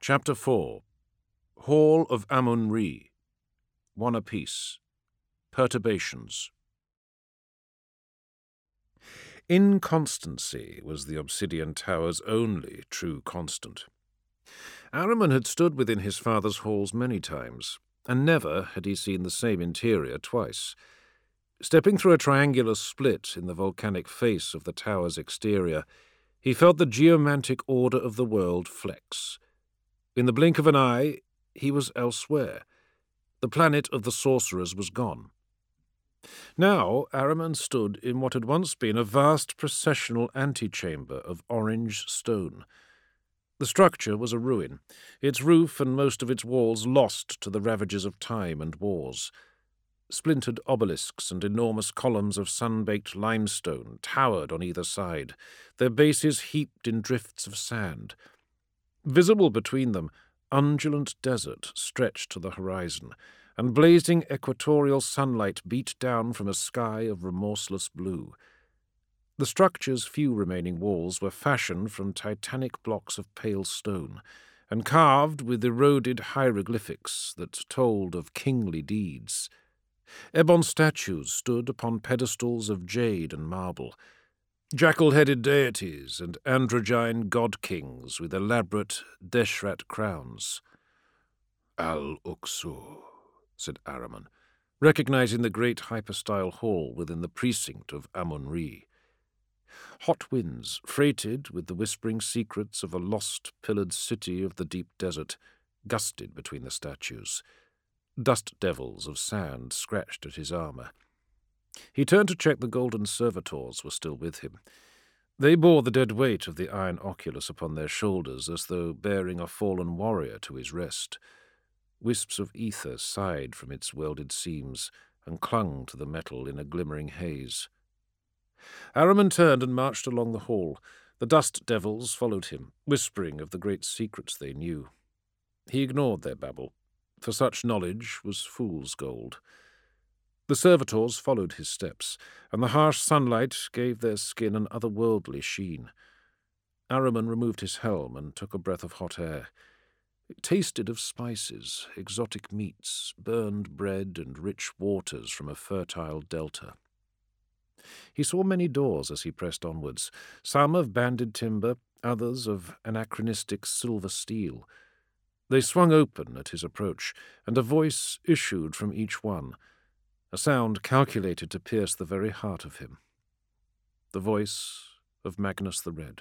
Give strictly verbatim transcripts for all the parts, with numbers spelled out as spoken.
Chapter four. Hall of Amun-Re. One apiece. Perturbations. Inconstancy was the Obsidian Tower's only true constant. Ahriman had stood within his father's halls many times, and never had he seen the same interior twice. Stepping through a triangular split in the volcanic face of the tower's exterior, he felt the geomantic order of the world flex. In the blink of an eye, he was elsewhere. The planet of the sorcerers was gone. Now Ahriman stood in what had once been a vast processional antechamber of orange stone. The structure was a ruin, its roof and most of its walls lost to the ravages of time and wars. Splintered obelisks and enormous columns of sun-baked limestone towered on either side, their bases heaped in drifts of sand. Visible between them, undulant desert stretched to the horizon, and blazing equatorial sunlight beat down from a sky of remorseless blue. The structure's few remaining walls were fashioned from titanic blocks of pale stone, and carved with eroded hieroglyphics that told of kingly deeds. Ebon statues stood upon pedestals of jade and marble, jackal-headed deities and androgyne god-kings with elaborate Deshret crowns. "Al-Uqsur," said Ahriman, recognizing the great hypostyle hall within the precinct of Amun-Re. Hot winds, freighted with the whispering secrets of a lost pillared city of the deep desert, gusted between the statues. Dust devils of sand scratched at his armor. He turned to check the golden servitors were still with him. They bore the dead weight of the iron oculus upon their shoulders as though bearing a fallen warrior to his rest. Wisps of ether sighed from its welded seams and clung to the metal in a glimmering haze. Ahriman turned and marched along the hall. The dust devils followed him, whispering of the great secrets they knew. He ignored their babble, for such knowledge was fool's gold. The servitors followed his steps, and the harsh sunlight gave their skin an otherworldly sheen. Ahriman removed his helm and took a breath of hot air. It tasted of spices, exotic meats, burned bread, and rich waters from a fertile delta. He saw many doors as he pressed onwards, some of banded timber, others of anachronistic silver steel. They swung open at his approach, and a voice issued from each one, a sound calculated to pierce the very heart of him. The voice of Magnus the Red.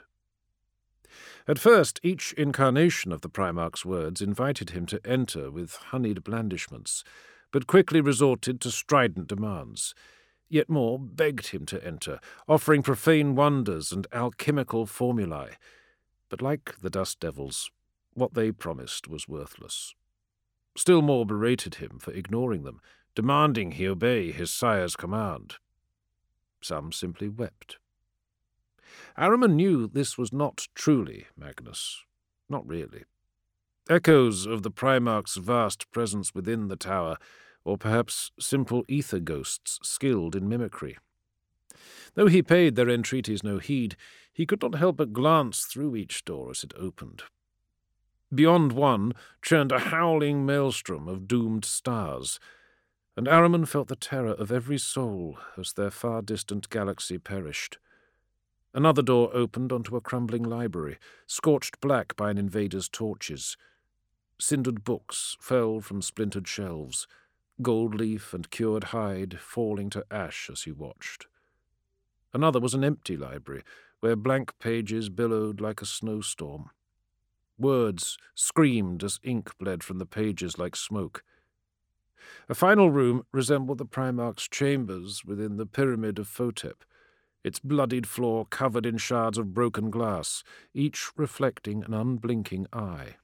At first, each incarnation of the Primarch's words invited him to enter with honeyed blandishments, but quickly resorted to strident demands. Yet more begged him to enter, offering profane wonders and alchemical formulae. But like the dust devils, what they promised was worthless. Still more berated him for ignoring them, demanding he obey his sire's command. Some simply wept. Ahriman knew this was not truly Magnus. Not really. Echoes of the Primarch's vast presence within the tower, or perhaps simple ether ghosts skilled in mimicry. Though he paid their entreaties no heed, he could not help but glance through each door as it opened. Beyond one churned a howling maelstrom of doomed stars, and Ahriman felt the terror of every soul as their far-distant galaxy perished. Another door opened onto a crumbling library, scorched black by an invader's torches. Cindered books fell from splintered shelves, gold leaf and cured hide falling to ash as he watched. Another was an empty library, where blank pages billowed like a snowstorm. Words screamed as ink bled from the pages like smoke. A final room resembled the Primarch's chambers within the Pyramid of Photep, its bloodied floor covered in shards of broken glass, each reflecting an unblinking eye.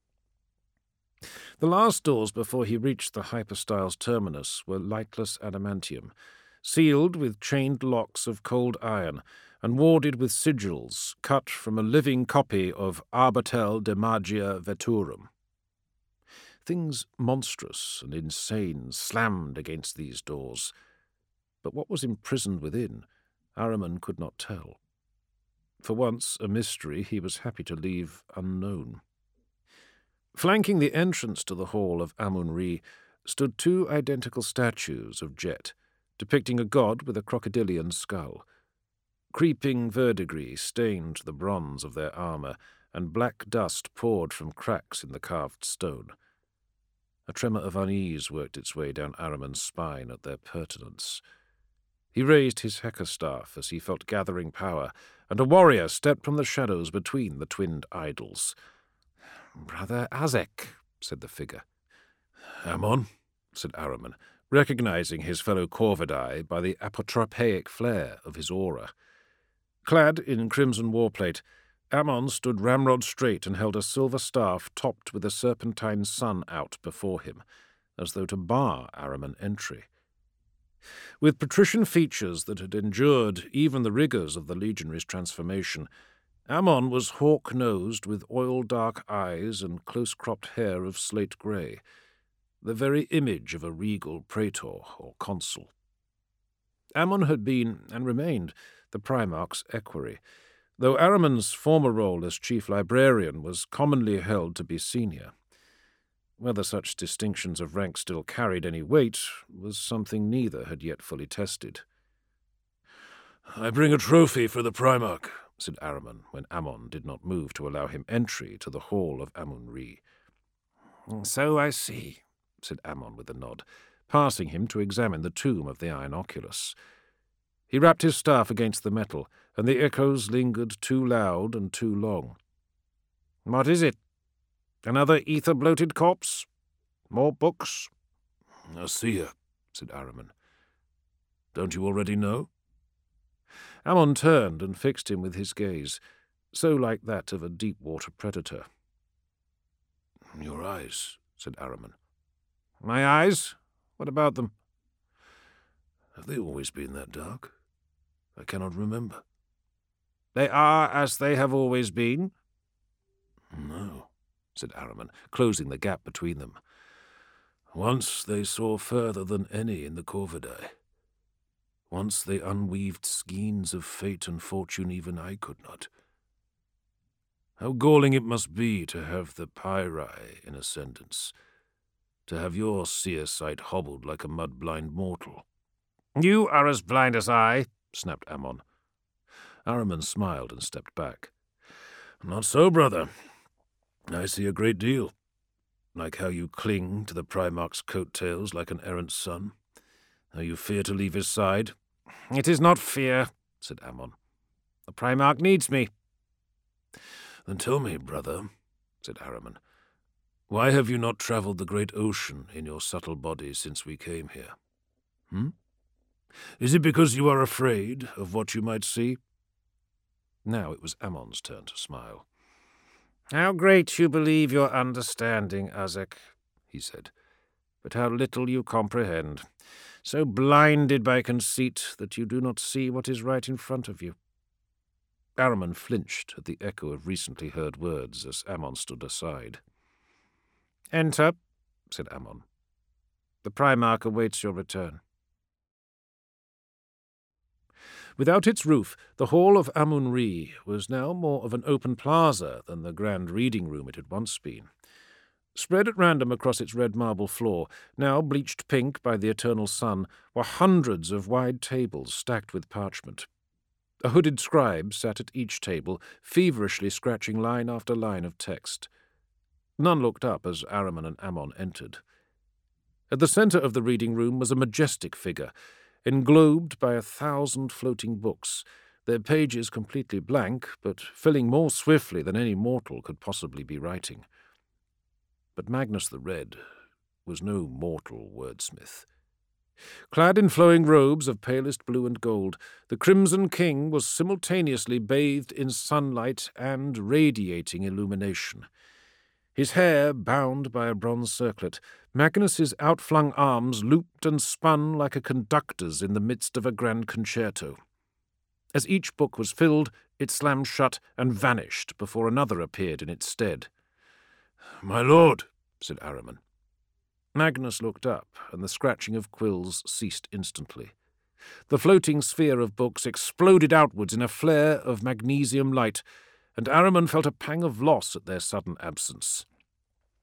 The last doors before he reached the hypostyle's terminus were lightless adamantium, sealed with chained locks of cold iron and warded with sigils cut from a living copy of Arbatel de Magia Veturum. Things monstrous and insane slammed against these doors, but what was imprisoned within, Ahriman could not tell. For once a mystery he was happy to leave unknown. Flanking the entrance to the hall of Amun-Re stood two identical statues of Jet, depicting a god with a crocodilian skull. Creeping verdigris stained the bronze of their armour, and black dust poured from cracks in the carved stone. A tremor of unease worked its way down Ahriman's spine at their pertinence. He raised his Heka-staff as he felt gathering power, and a warrior stepped from the shadows between the twinned idols. "Brother Azek," said the figure. "Ammon," said Ahriman, recognizing his fellow Corvidae by the apotropaic flare of his aura. Clad in crimson warplate, Ammon stood ramrod straight and held a silver staff topped with a serpentine sun out before him, as though to bar Ahriman entry. With patrician features that had endured even the rigours of the legionary's transformation, Ammon was hawk-nosed with oil-dark eyes and close-cropped hair of slate grey, the very image of a regal praetor or consul. Ammon had been, and remained, the Primarch's equerry, though Ahriman's former role as chief librarian was commonly held to be senior. Whether such distinctions of rank still carried any weight was something neither had yet fully tested. "I bring a trophy for the Primarch," said Ahriman, when Ammon did not move to allow him entry to the hall of Amun-Re. "So I see," said Ammon with a nod, passing him to examine the tomb of the Iron Oculus. He rapped his staff against the metal, and the echoes lingered too loud and too long. "What is it? Another ether-bloated corpse? More books?" "A seer," said Ahriman. "Don't you already know?" Ammon turned and fixed him with his gaze, so like that of a deep-water predator. "Your eyes," said Ahriman. "My eyes? What about them?" "Have they always been that dark? I cannot remember." "They are as they have always been?" "No," said Ahriman, closing the gap between them. "Once they saw further than any in the Corvidae. Once they unweaved skeins of fate and fortune even I could not. How galling it must be to have the Pyri in ascendance, to have your seer sight hobbled like a mud-blind mortal." "You are as blind as I," snapped Ammon. Ahriman smiled and stepped back. "Not so, brother. I see a great deal. Like how you cling to the Primarch's coat-tails like an errant son. How you fear to leave his side." "It is not fear," said Ammon. "The Primarch needs me." "Then tell me, brother," said Ahriman, "why have you not travelled the great ocean in your subtle body since we came here? Hmm? Is it because you are afraid of what you might see?" Now it was Ammon's turn to smile. "How great you believe your understanding, Azek," he said, "but how little you comprehend. So blinded by conceit that you do not see what is right in front of you." Ahriman flinched at the echo of recently heard words as Ammon stood aside. "Enter," said Ammon. "The Primarch awaits your return." Without its roof, the hall of Amun-Re was now more of an open plaza than the grand reading room it had once been. Spread at random across its red marble floor, now bleached pink by the eternal sun, were hundreds of wide tables stacked with parchment. A hooded scribe sat at each table, feverishly scratching line after line of text. None looked up as Ahriman and Ammon entered. At the centre of the reading room was a majestic figure, englobed by a thousand floating books, their pages completely blank, but filling more swiftly than any mortal could possibly be writing. But Magnus the Red was no mortal wordsmith. Clad in flowing robes of palest blue and gold, the Crimson King was simultaneously bathed in sunlight and radiating illumination. His hair bound by a bronze circlet, Magnus's outflung arms looped and spun like a conductor's in the midst of a grand concerto. As each book was filled, it slammed shut and vanished before another appeared in its stead. "My lord," said Ahriman. Magnus looked up, and the scratching of quills ceased instantly. The floating sphere of books exploded outwards in a flare of magnesium light, and Ahriman felt a pang of loss at their sudden absence.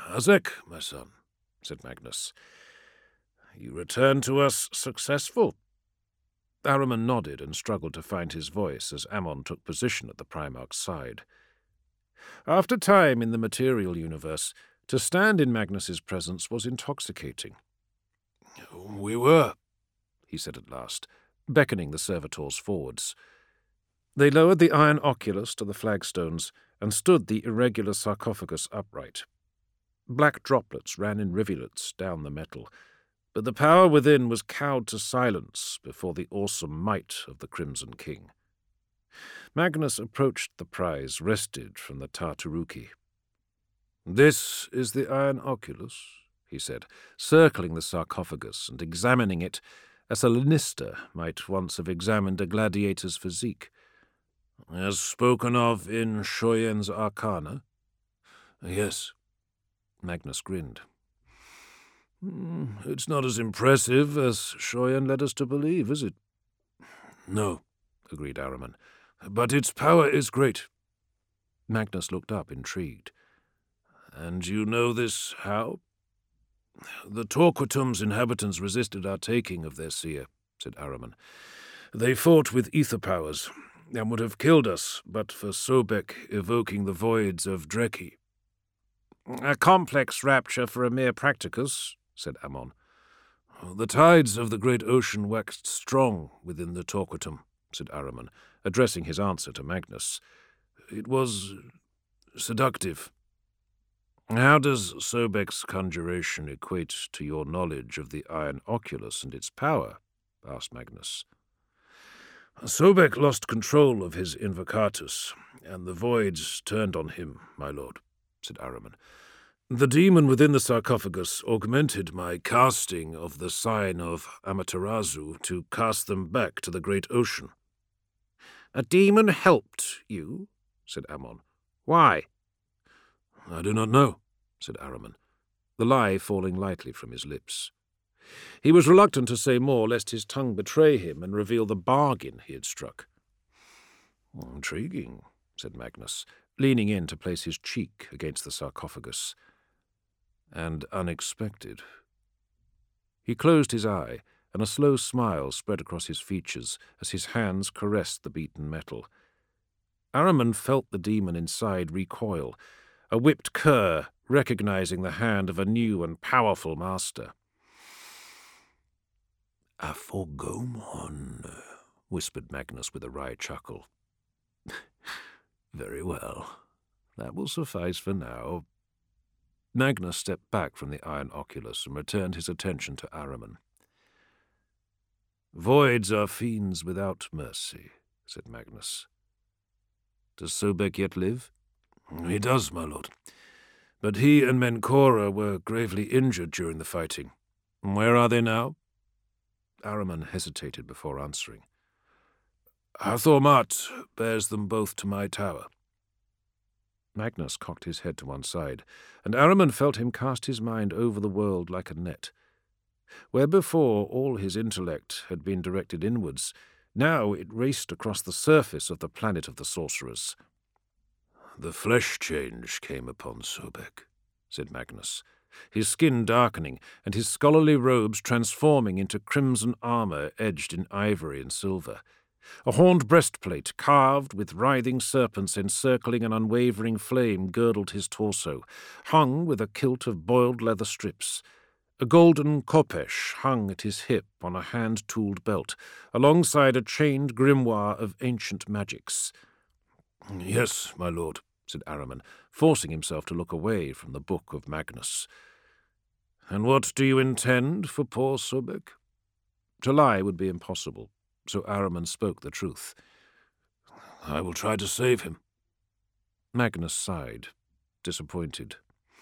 "Azek, my son," said Magnus, "you return to us successful." Ahriman nodded and struggled to find his voice as Ammon took position at the Primarch's side. After time in the material universe, to stand in Magnus's presence was intoxicating. "We were," he said at last, beckoning the servitors forwards. They lowered the iron oculus to the flagstones and stood the irregular sarcophagus upright. Black droplets ran in rivulets down the metal, but the power within was cowed to silence before the awesome might of the Crimson King. Magnus approached the prize wrested from the Tartaruki. "This is the iron oculus," he said, circling the sarcophagus and examining it as a Lannister might once have examined a gladiator's physique. "As spoken of in Shoyen's Arcana?" "Yes." Magnus grinned. Mm, "It's not as impressive as Shoyen led us to believe, is it?" "No," agreed Ahriman, "but its power is great." Magnus looked up, intrigued. "And you know this how?" "The Torquatum's inhabitants resisted our taking of their seer," said Ahriman. "They fought with ether powers, and would have killed us but for Sobek evoking the voids of Dreki." "A complex rapture for a mere practicus," said Ammon. "The tides of the great ocean waxed strong within the Torquatum," said Ahriman, addressing his answer to Magnus. "It was seductive." "How does Sobek's conjuration equate to your knowledge of the iron oculus and its power?" asked Magnus. "Sobek lost control of his Invocatus, and the voids turned on him, my lord," said Ahriman. "The demon within the sarcophagus augmented my casting of the sign of Amaterasu to cast them back to the great ocean." "A demon helped you?" said Ammon. "Why?" "I do not know," said Ahriman, the lie falling lightly from his lips. He was reluctant to say more, lest his tongue betray him and reveal the bargain he had struck. "Intriguing," said Magnus, leaning in to place his cheek against the sarcophagus. "And unexpected." He closed his eye, and a slow smile spread across his features as his hands caressed the beaten metal. Ahriman felt the demon inside recoil, a whipped cur recognizing the hand of a new and powerful master. "Aphorgomon," whispered Magnus with a wry chuckle. "Very well. That will suffice for now." Magnus stepped back from the iron oculus and returned his attention to Ahriman. "Voids are fiends without mercy," said Magnus. "Does Sobek yet live?" "He does, my lord. But he and Menkora were gravely injured during the fighting." "Where are they now?" Ahriman hesitated before answering. "Hathor Mat bears them both to my tower." Magnus cocked his head to one side, and Ahriman felt him cast his mind over the world like a net. Where before all his intellect had been directed inwards, now it raced across the surface of the planet of the sorcerers. "The flesh change came upon Sobek," said Magnus, his skin darkening and his scholarly robes transforming into crimson armor edged in ivory and silver. A horned breastplate carved with writhing serpents encircling an unwavering flame girdled his torso, hung with a kilt of boiled leather strips. A golden khopesh hung at his hip on a hand-tooled belt, alongside a chained grimoire of ancient magics. "Yes, my lord," said Ahriman, forcing himself to look away from the book of Magnus. "And what do you intend for poor Sobek?" To lie would be impossible, so Ahriman spoke the truth. "I will try to save him." Magnus sighed, disappointed.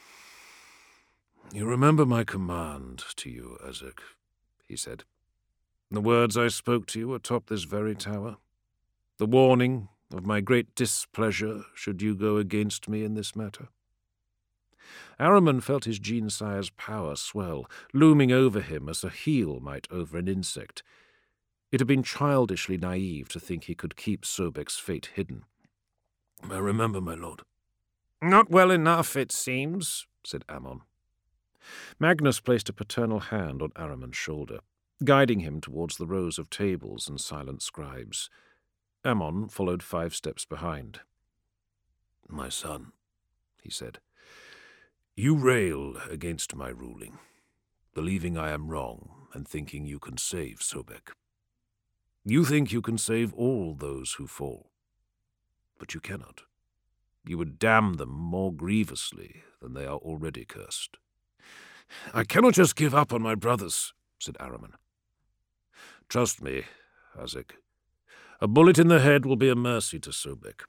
"You remember my command to you, Azek," he said. "The words I spoke to you atop this very tower? The warning of my great displeasure should you go against me in this matter?" Ahriman felt his Genesire's power swell, looming over him as a heel might over an insect. It had been childishly naive to think he could keep Sobek's fate hidden. "I remember, my lord." "Not well enough, it seems," said Ammon. Magnus placed a paternal hand on Aramon's shoulder, guiding him towards the rows of tables and silent scribes. Ammon followed five steps behind. "My son," he said, "you rail against my ruling, believing I am wrong and thinking you can save Sobek. You think you can save all those who fall, but you cannot. You would damn them more grievously than they are already cursed." "I cannot just give up on my brothers," said Aramon. "Trust me, Azek. A bullet in the head will be a mercy to Sobek.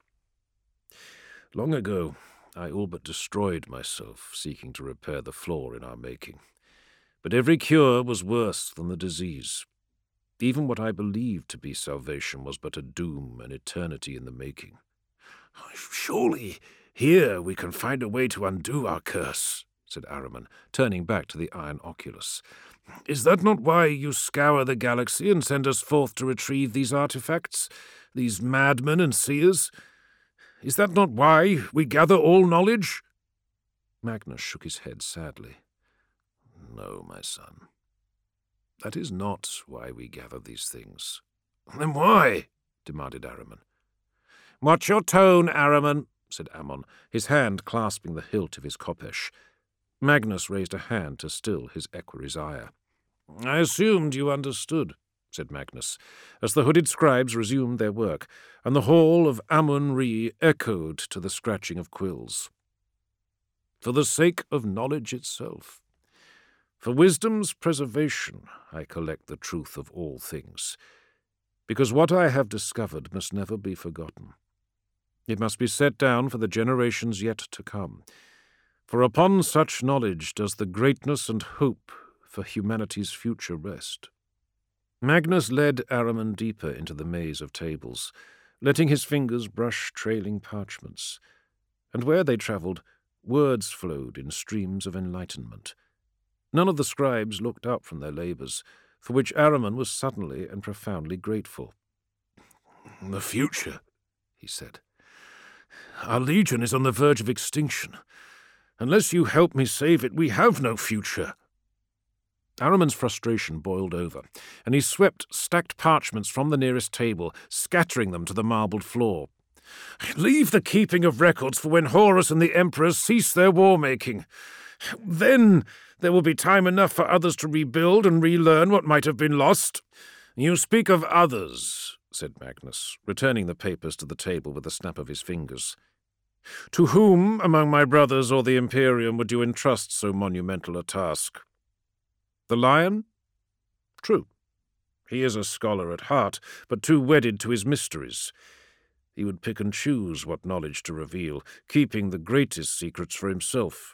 Long ago, I all but destroyed myself seeking to repair the flaw in our making. But every cure was worse than the disease. Even what I believed to be salvation was but a doom, an eternity in the making. Surely here we can find a way to undo our curse," said Aramon, turning back to the iron oculus. "Is that not why you scour the galaxy and send us forth to retrieve these artifacts, these madmen and seers? Is that not why we gather all knowledge?" Magnus shook his head sadly. "No, my son. That is not why we gather these things." "Then why?" demanded Aramon. "Watch your tone, Aramon," said Ammon, his hand clasping the hilt of his khopesh. Magnus raised a hand to still his equerry's ire. "I assumed you understood," said Magnus, as the hooded scribes resumed their work, and the hall of Amun-Re echoed to the scratching of quills. "For the sake of knowledge itself. For wisdom's preservation, I collect the truth of all things, because what I have discovered must never be forgotten. It must be set down for the generations yet to come, for upon such knowledge does the greatness and hope for humanity's future rest." Magnus led Aramon deeper into the maze of tables, letting his fingers brush trailing parchments, and where they travelled, words flowed in streams of enlightenment. None of the scribes looked up from their labours, for which Aramon was suddenly and profoundly grateful. "The future," he said. "Our legion is on the verge of extinction. Unless you help me save it, we have no future." Aramon's frustration boiled over, and he swept stacked parchments from the nearest table, scattering them to the marbled floor. "Leave the keeping of records for when Horus and the Emperors cease their war-making. Then there will be time enough for others to rebuild and relearn what might have been lost." "You speak of others," said Magnus, returning the papers to the table with a snap of his fingers. "To whom among my brothers or the Imperium would you entrust so monumental a task? The lion? True. He is a scholar at heart, but too wedded to his mysteries. He would pick and choose what knowledge to reveal, keeping the greatest secrets for himself.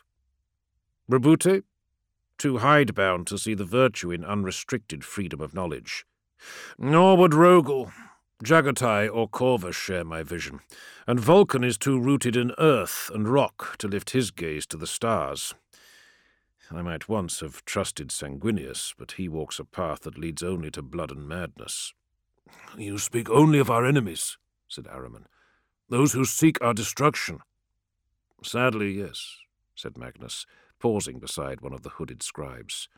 Rabute? Too hidebound to see the virtue in unrestricted freedom of knowledge. Nor would Rogel, Jagatai, or Corvus share my vision, and Vulcan is too rooted in earth and rock to lift his gaze to the stars. I might once have trusted Sanguinius, but he walks a path that leads only to blood and madness." "You speak only of our enemies," said Aramon. "Those who seek our destruction." "Sadly, yes," said Magnus, pausing beside one of the hooded scribes.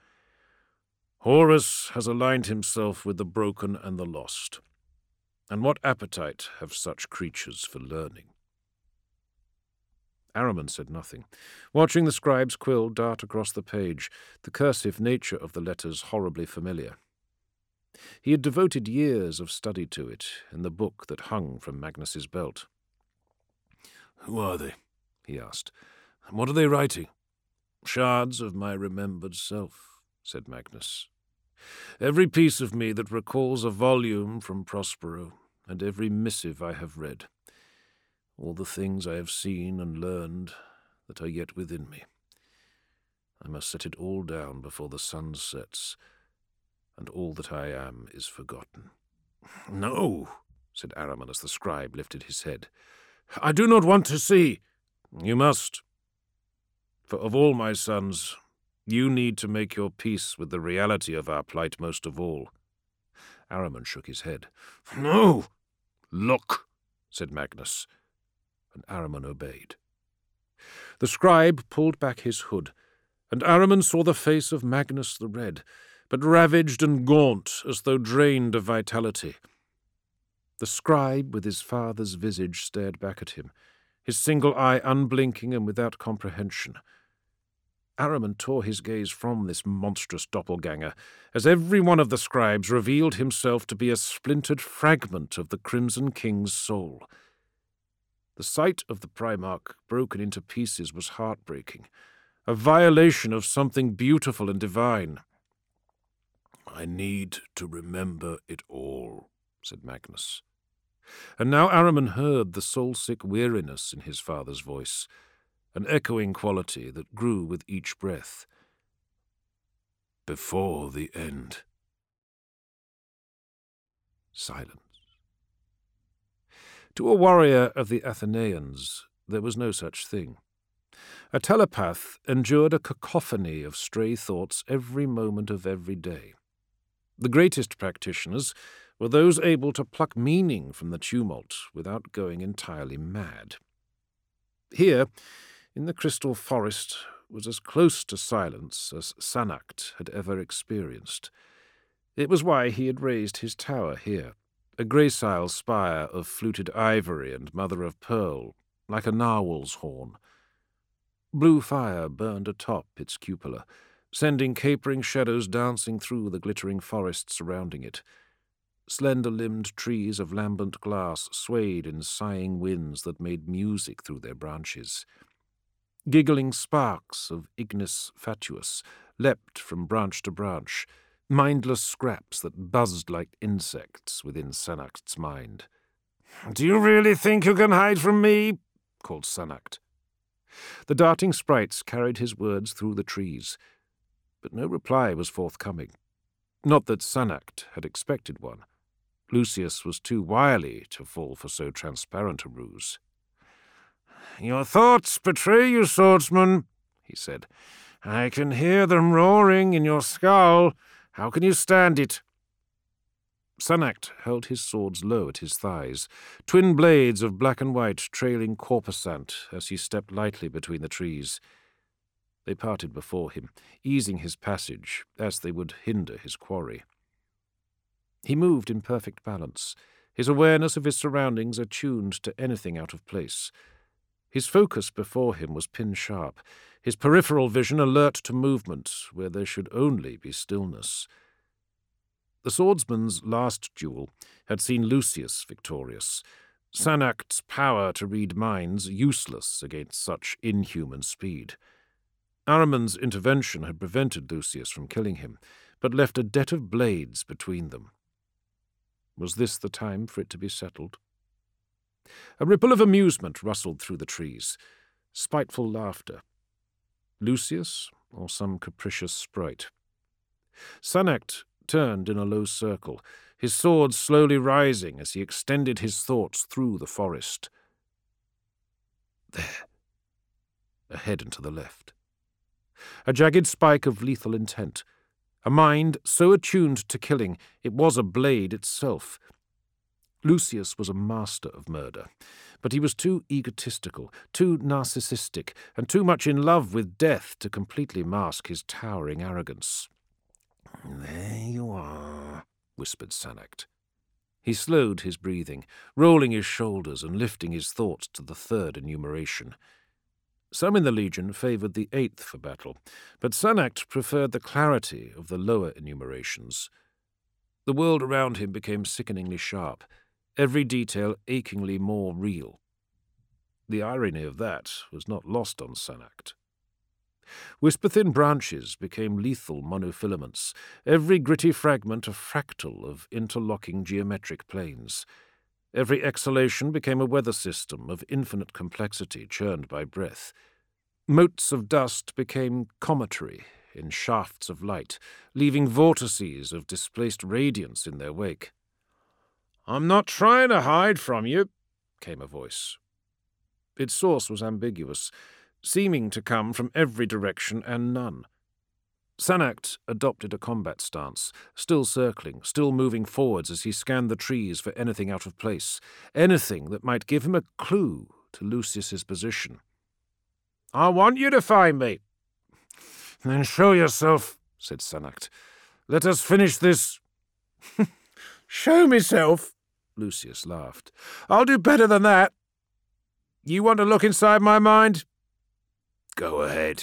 "Horus has aligned himself with the broken and the lost. And what appetite have such creatures for learning?" Aramon said nothing, watching the scribe's quill dart across the page, the cursive nature of the letters horribly familiar. He had devoted years of study to it in the book that hung from Magnus's belt. "Who are they?" he asked. "And what are they writing?" "Shards of my remembered self," said Magnus. "Every piece of me that recalls a volume from Prospero, and every missive I have read. All the things I have seen and learned that are yet within me. I must set it all down before the sun sets, and all that I am is forgotten." "No," said Aramon as the scribe lifted his head. "I do not want to see." "You must. For of all my sons, you need to make your peace with the reality of our plight most of all." Aramon shook his head. "No." "Look," said Magnus, and Aramon obeyed. The scribe pulled back his hood, and Ahriman saw the face of Magnus the Red, but ravaged and gaunt as though drained of vitality. The scribe with his father's visage stared back at him, his single eye unblinking and without comprehension. Ahriman tore his gaze from this monstrous doppelganger, as every one of the scribes revealed himself to be a splintered fragment of the Crimson King's soul. The sight of the Primarch broken into pieces was heartbreaking, a violation of something beautiful and divine. "I need to remember it all," said Magnus. And now Ahriman heard the soul-sick weariness in his father's voice, an echoing quality that grew with each breath. "Before the end." Silence. To a warrior of the Athenaeans, there was no such thing. A telepath endured a cacophony of stray thoughts every moment of every day. The greatest practitioners were those able to pluck meaning from the tumult without going entirely mad. Here, in the crystal forest, was as close to silence as Sanact had ever experienced. It was why he had raised his tower here, a gracile spire of fluted ivory and mother of pearl, like a narwhal's horn. Blue fire burned atop its cupola, sending capering shadows dancing through the glittering forest surrounding it. Slender-limbed trees of lambent glass swayed in sighing winds that made music through their branches. Giggling sparks of Ignis fatuus leapt from branch to branch, mindless scraps that buzzed like insects within Sanact's mind. "Do you really think you can hide from me?" called Sanact. The darting sprites carried his words through the trees, but no reply was forthcoming. Not that Sanact had expected one. Lucius was too wily to fall for so transparent a ruse. "Your thoughts betray you, swordsman," he said. "I can hear them roaring in your skull. How can you stand it?" Sanact held his swords low at his thighs, twin blades of black and white trailing corpusant as he stepped lightly between the trees. They parted before him, easing his passage, as they would hinder his quarry. He moved in perfect balance, his awareness of his surroundings attuned to anything out of place. His focus before him was pin-sharp, his peripheral vision alert to movement where there should only be stillness. The swordsman's last duel had seen Lucius victorious, Sanact's power to read minds useless against such inhuman speed. Ahriman's intervention had prevented Lucius from killing him, but left a debt of blades between them. Was this the time for it to be settled? A ripple of amusement rustled through the trees, spiteful laughter. Lucius, or some capricious sprite? Sanact turned in a low circle, his sword slowly rising as he extended his thoughts through the forest. There, ahead and to the left. A jagged spike of lethal intent. A mind so attuned to killing it was a blade itself. Lucius was a master of murder, but he was too egotistical, too narcissistic, and too much in love with death to completely mask his towering arrogance. "There you are," whispered Sanact. He slowed his breathing, rolling his shoulders and lifting his thoughts to the third enumeration. Some in the Legion favoured the eighth for battle, but Sanact preferred the clarity of the lower enumerations. The world around him became sickeningly sharp, every detail achingly more real. The irony of that was not lost on Sanact. Whisper-thin branches became lethal monofilaments, every gritty fragment a fractal of interlocking geometric planes. Every exhalation became a weather system of infinite complexity churned by breath. Motes of dust became cometary in shafts of light, leaving vortices of displaced radiance in their wake. "I'm not trying to hide from you," came a voice. Its source was ambiguous, seeming to come from every direction and none. Sanact adopted a combat stance, still circling, still moving forwards as he scanned the trees for anything out of place, anything that might give him a clue to Lucius's position. I want you to find me." "Then show yourself," said Sanact. "Let us finish this." "Show myself?" Lucius laughed. "I'll do better than that. You want to look inside my mind? Go ahead."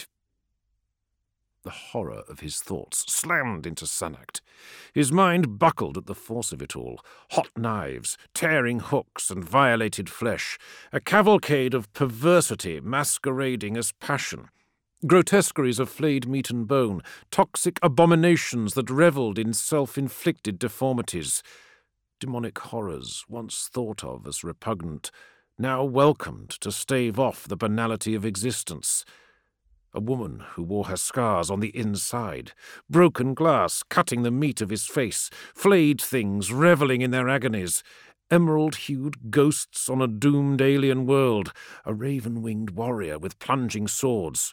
The horror of his thoughts slammed into Sanact. His mind buckled at the force of it all. Hot knives, tearing hooks, and violated flesh. A cavalcade of perversity masquerading as passion. Grotesqueries of flayed meat and bone. Toxic abominations that revelled in self-inflicted deformities. Demonic horrors, once thought of as repugnant, now welcomed to stave off the banality of existence. A woman who wore her scars on the inside, broken glass cutting the meat of his face, flayed things revelling in their agonies, emerald-hued ghosts on a doomed alien world, a raven-winged warrior with plunging swords.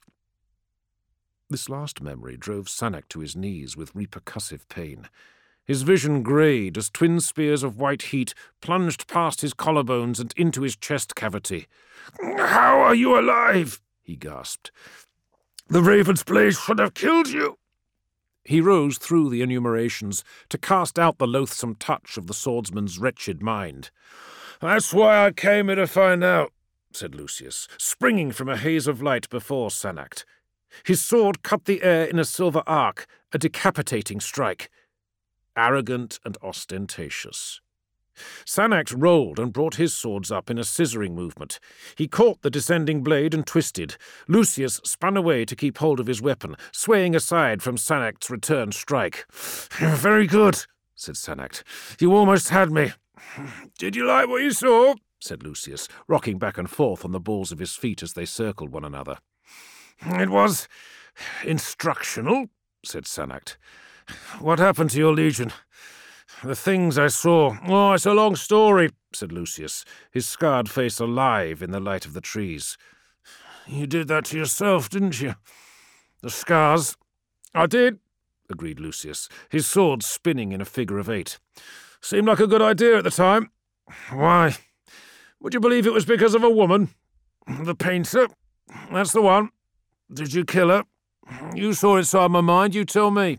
This last memory drove Sanact to his knees with repercussive pain. His vision greyed as twin spears of white heat plunged past his collarbones and into his chest cavity. "How are you alive?" he gasped. "The Raven's Blade should have killed you." He rose through the enumerations to cast out the loathsome touch of the swordsman's wretched mind. "That's why I came here to find out," said Lucius, springing from a haze of light before Sanact. His sword cut the air in a silver arc, a decapitating strike. Arrogant and ostentatious. Sanact rolled and brought his swords up in a scissoring movement. He caught the descending blade and twisted. Lucius spun away to keep hold of his weapon, swaying aside from Sanact's return strike. "Very good," said Sanact. "You almost had me." "Did you like what you saw?" said Lucius, rocking back and forth on the balls of his feet as they circled one another. "It was instructional," said Sanact. "What happened to your legion?" "The things I saw—" "Oh, it's a long story," said Lucius, his scarred face alive in the light of the trees. "You did that to yourself, didn't you? The scars?" "I did," agreed Lucius, his sword spinning in a figure of eight. "Seemed like a good idea at the time." "Why? Would you believe it was because of a woman? The painter? That's the one. Did you kill her? You saw inside my mind, you tell me."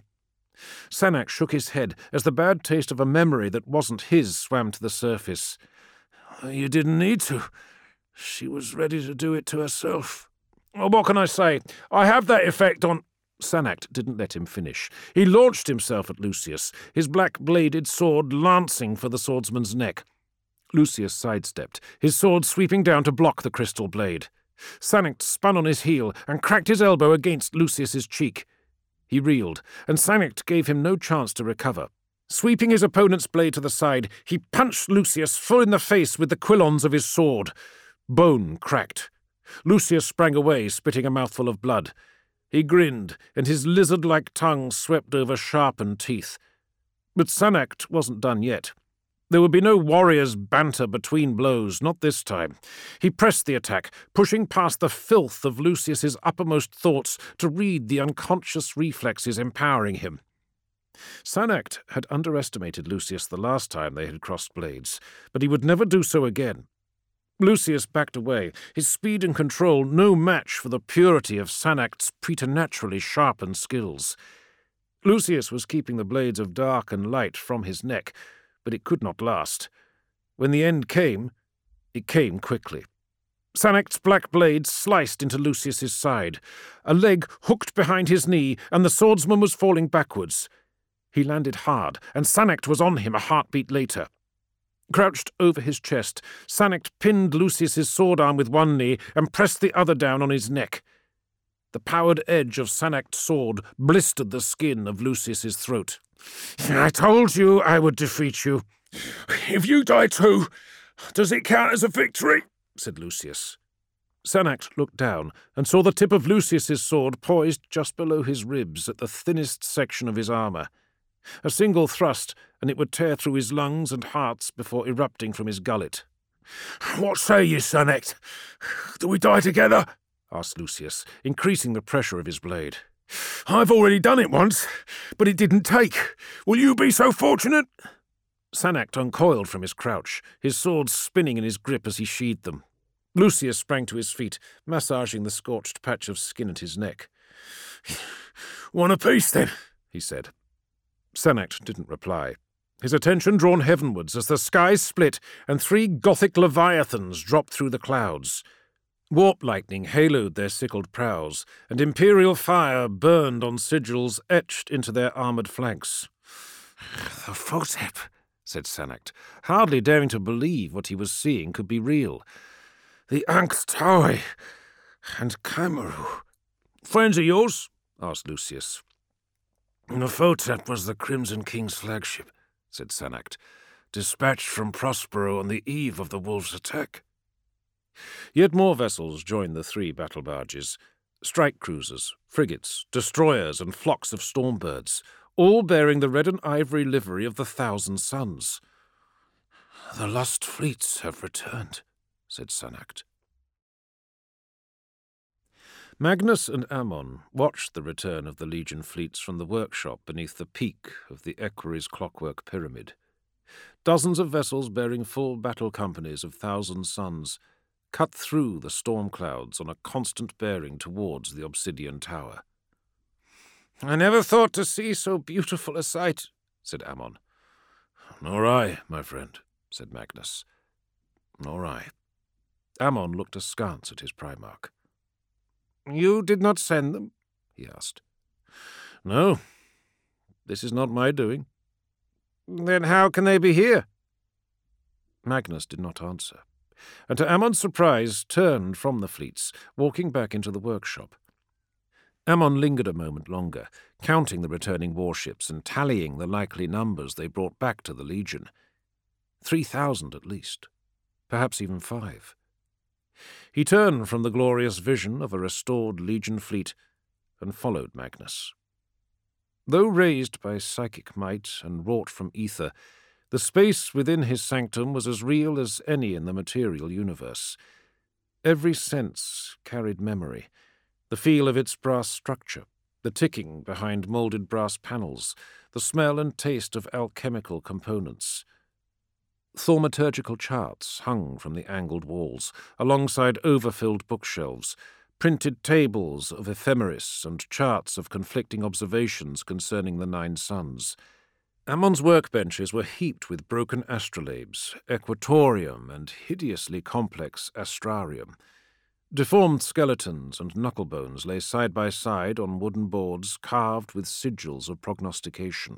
Sanact shook his head as the bad taste of a memory that wasn't his swam to the surface. "You didn't need to. She was ready to do it to herself." "Well, what can I say? I have that effect on—" Sanact didn't let him finish. He launched himself at Lucius, his black-bladed sword lancing for the swordsman's neck. Lucius sidestepped, his sword sweeping down to block the crystal blade. Sanact spun on his heel and cracked his elbow against Lucius's cheek. He reeled, and Sanact gave him no chance to recover. Sweeping his opponent's blade to the side, he punched Lucius full in the face with the quillons of his sword. Bone cracked. Lucius sprang away, spitting a mouthful of blood. He grinned, and his lizard-like tongue swept over sharpened teeth. But Sanact wasn't done yet. There would be no warrior's banter between blows, not this time. He pressed the attack, pushing past the filth of Lucius's uppermost thoughts to read the unconscious reflexes empowering him. Sanact had underestimated Lucius the last time they had crossed blades, but he would never do so again. Lucius backed away, his speed and control no match for the purity of Sanact's preternaturally sharpened skills. Lucius was keeping the blades of dark and light from his neck, but it could not last. When the end came, it came quickly. Sanact's black blade sliced into Lucius's side. A leg hooked behind his knee, and the swordsman was falling backwards. He landed hard, and Sanact was on him a heartbeat later. Crouched over his chest, Sanact pinned Lucius's sword arm with one knee and pressed the other down on his neck. The powered edge of Sanact's sword blistered the skin of Lucius's throat. "I told you I would defeat you. If you die too, does it count as a victory?" said Lucius. Sanact looked down and saw the tip of Lucius's sword poised just below his ribs at the thinnest section of his armour. A single thrust, and it would tear through his lungs and hearts before erupting from his gullet. "What say you, Sanact? Do we die together?" asked Lucius, increasing the pressure of his blade. "I've already done it once, but it didn't take. Will you be so fortunate?" Sanact uncoiled from his crouch, his swords spinning in his grip as he sheathed them. Lucius sprang to his feet, massaging the scorched patch of skin at his neck. "One apiece, then," he said. Sanact didn't reply, his attention drawn heavenwards as the sky split and three Gothic leviathans dropped through the clouds. Warp lightning haloed their sickled prows, and imperial fire burned on sigils etched into their armoured flanks. "The Photep," said Sanact, hardly daring to believe what he was seeing could be real. "The Ankhtaui and Khaimaru." "Friends of yours?" asked Lucius. "The Photep was the Crimson King's flagship," said Sanact, "dispatched from Prospero on the eve of the wolves' attack." Yet more vessels joined the three battle barges, strike cruisers, frigates, destroyers, and flocks of stormbirds, all bearing the red and ivory livery of the Thousand Suns. "The lost fleets have returned," said Sanact. Magnus and Ammon watched the return of the Legion fleets from the workshop beneath the peak of the Equerry's clockwork pyramid. Dozens of vessels bearing full battle companies of Thousand Suns cut through the storm clouds on a constant bearing towards the obsidian tower. "I never thought to see so beautiful a sight," said Ammon. "Nor I, my friend," said Magnus. "Nor I." Ammon looked askance at his Primarch. "You did not send them?" he asked. "No, this is not my doing." "Then how can they be here?" Magnus did not answer, and to Ammon's surprise turned from the fleets, walking back into the workshop. Ammon lingered a moment longer, counting the returning warships and tallying the likely numbers they brought back to the Legion. Three thousand at least, perhaps even five. He turned from the glorious vision of a restored Legion fleet and followed Magnus. Though raised by psychic might and wrought from ether, the space within his sanctum was as real as any in the material universe. Every sense carried memory, the feel of its brass structure, the ticking behind moulded brass panels, the smell and taste of alchemical components. Thaumaturgical charts hung from the angled walls, alongside overfilled bookshelves, printed tables of ephemeris and charts of conflicting observations concerning the Nine Suns. Ammon's workbenches were heaped with broken astrolabes, equatorium, and hideously complex astrarium. Deformed skeletons and knucklebones lay side by side on wooden boards carved with sigils of prognostication.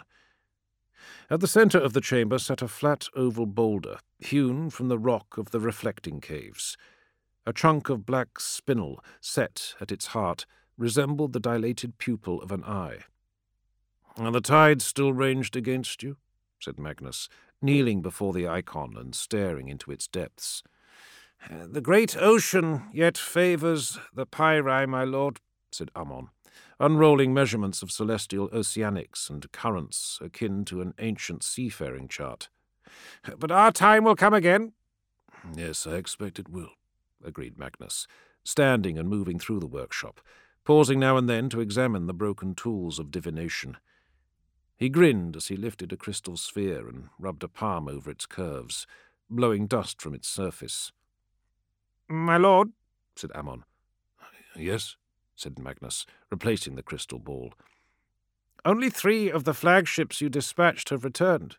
At the centre of the chamber sat a flat oval boulder, hewn from the rock of the reflecting caves. A chunk of black spinel, set at its heart, resembled the dilated pupil of an eye. "And the tide still raged against you?" said Magnus, kneeling before the icon and staring into its depths. "The great ocean yet favours the Pyri, my lord," said Ammon, unrolling measurements of celestial oceanics and currents akin to an ancient seafaring chart. "But our time will come again." "Yes, I expect it will," agreed Magnus, standing and moving through the workshop, pausing now and then to examine the broken tools of divination. He grinned as he lifted a crystal sphere and rubbed a palm over its curves, blowing dust from its surface. "My lord," said Ammon. "Yes?" said Magnus, replacing the crystal ball. "Only three of the flagships you dispatched have returned."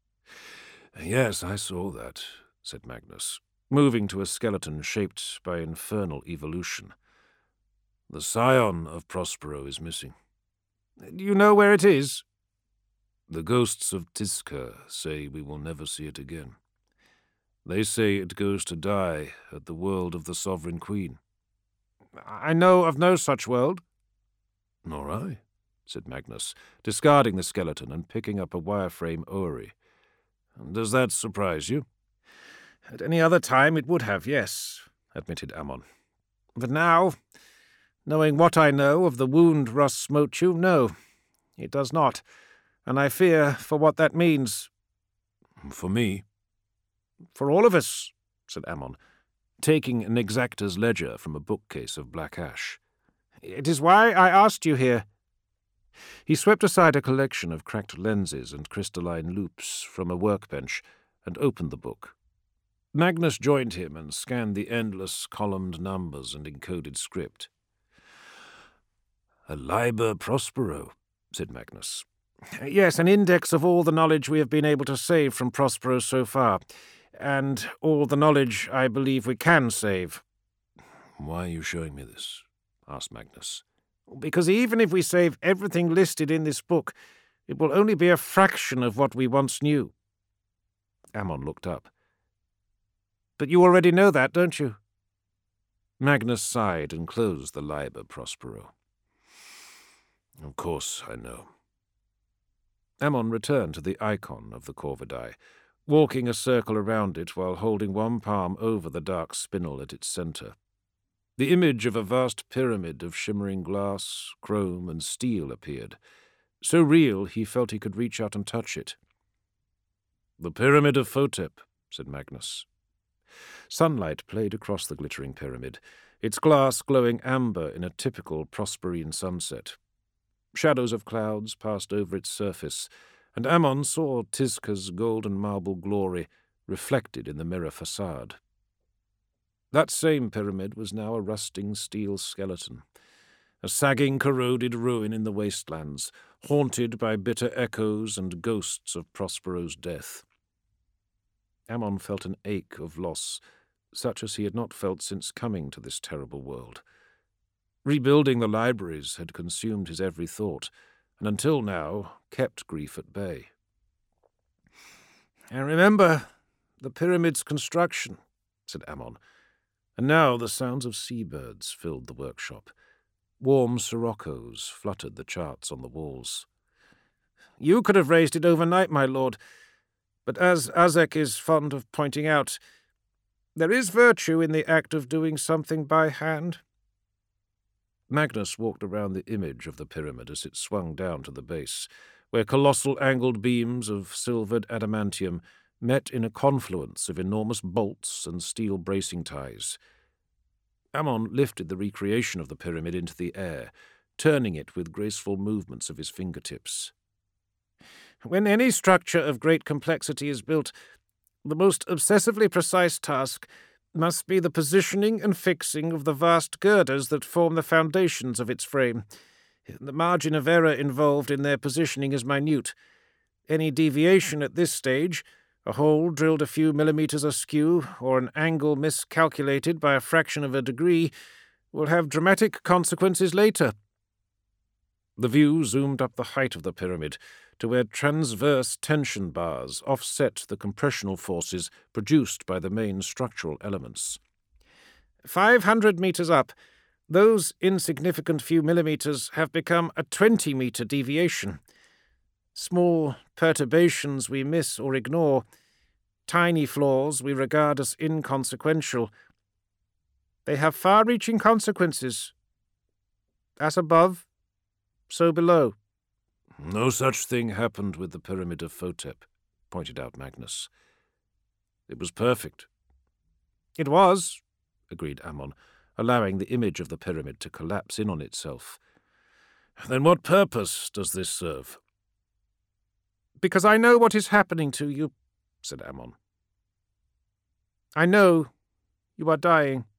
"Yes, I saw that," said Magnus, moving to a skeleton shaped by infernal evolution. "The scion of Prospero is missing." "Do you know where it is?" "The ghosts of Tizca say we will never see it again. They say it goes to die at the world of the Sovereign Queen." "I know of no such world." "Nor I," said Magnus, discarding the skeleton and picking up a wireframe orrery. "Does that surprise you?" "At any other time it would have, yes," admitted Ammon. "But now, knowing what I know of the wound Russ smote you, no, it does not, and I fear for what that means." "For me?" "For all of us," said Ammon, taking an exactor's ledger from a bookcase of black ash. "It is why I asked you here." He swept aside a collection of cracked lenses and crystalline loupes from a workbench and opened the book. Magnus joined him and scanned the endless columned numbers and encoded script. "A Liber Prospero," said Magnus. "Yes, an index of all the knowledge we have been able to save from Prospero so far, and all the knowledge I believe we can save." "Why are you showing me this?" asked Magnus. "Because even if we save everything listed in this book, it will only be a fraction of what we once knew." Ammon looked up. "But you already know that, don't you?" Magnus sighed and closed the Liber Prospero. "Of course I know." Ammon returned to the icon of the Corvidae, walking a circle around it while holding one palm over the dark spinel at its centre. The image of a vast pyramid of shimmering glass, chrome, and steel appeared, so real he felt he could reach out and touch it. "The Pyramid of Photep," said Magnus. Sunlight played across the glittering pyramid, its glass glowing amber in a typical Prosperine sunset. Shadows of clouds passed over its surface, and Ammon saw Tizca's golden marble glory reflected in the mirror facade. That same pyramid was now a rusting steel skeleton, a sagging, corroded ruin in the wastelands, haunted by bitter echoes and ghosts of Prospero's death. Ammon felt an ache of loss, such as he had not felt since coming to this terrible world. Rebuilding the libraries had consumed his every thought, and until now kept grief at bay. "I remember the pyramid's construction," said Ammon, and now the sounds of seabirds filled the workshop. Warm siroccos fluttered the charts on the walls. "You could have raised it overnight, my lord, but as Azek is fond of pointing out, there is virtue in the act of doing something by hand." Magnus walked around the image of the pyramid as it swung down to the base, where colossal angled beams of silvered adamantium met in a confluence of enormous bolts and steel bracing ties. Ammon lifted the recreation of the pyramid into the air, turning it with graceful movements of his fingertips. "When any structure of great complexity is built, the most obsessively precise task must be the positioning and fixing of the vast girders that form the foundations of its frame. The margin of error involved in their positioning is minute. Any deviation at this stage, a hole drilled a few millimeters askew, or an angle miscalculated by a fraction of a degree, will have dramatic consequences later." The view zoomed up the height of the pyramid to where transverse tension bars offset the compressional forces produced by the main structural elements. Five hundred meters up, those insignificant few millimeters have become a twenty-meter deviation. Small perturbations we miss or ignore, tiny flaws we regard as inconsequential. They have far-reaching consequences. As above, so below. "No such thing happened with the Pyramid of Photep," pointed out Magnus. "It was perfect." "It was," agreed Ammon, allowing the image of the pyramid to collapse in on itself. "Then what purpose does this serve?" "Because I know what is happening to you," said Ammon. "I know you are dying."